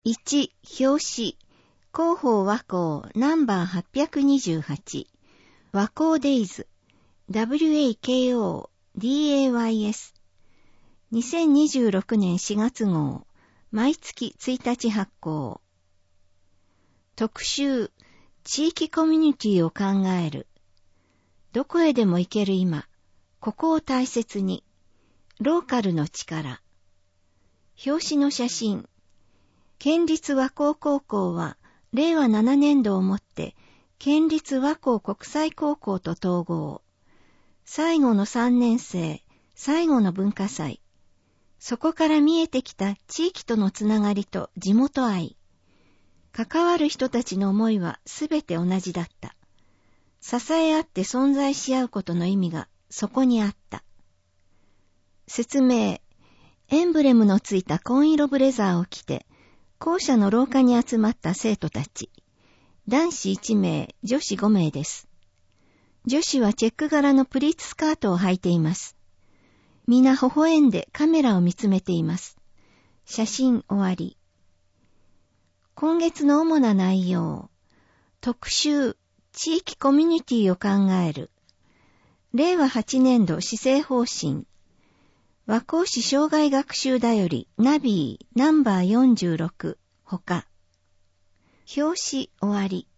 1、表紙。広報和光ナンバー828。和光デイズ。WAKO DAYS。2026年4月号。毎月1日発行。特集。地域コミュニティを考える。どこへでも行ける今。ここを大切に。ローカルの力。表紙の写真。県立和光高校は、令和7年度をもって、県立和光国際高校と統合。最後の3年生、最後の文化祭。そこから見えてきた地域とのつながりと地元愛。関わる人たちの思いはすべて同じだった。支え合って存在し合うことの意味がそこにあった。説明。エンブレムのついた紺色ブレザーを着て、校舎の廊下に集まった生徒たち。男子1名、女子5名です。女子はチェック柄のプリーツスカートを履いています。皆微笑んでカメラを見つめています。写真終わり。今月の主な内容。特集、地域コミュニティを考える。令和8年度施政方針。和光市障害学習だよりナビーナンバー46他。表紙終わり。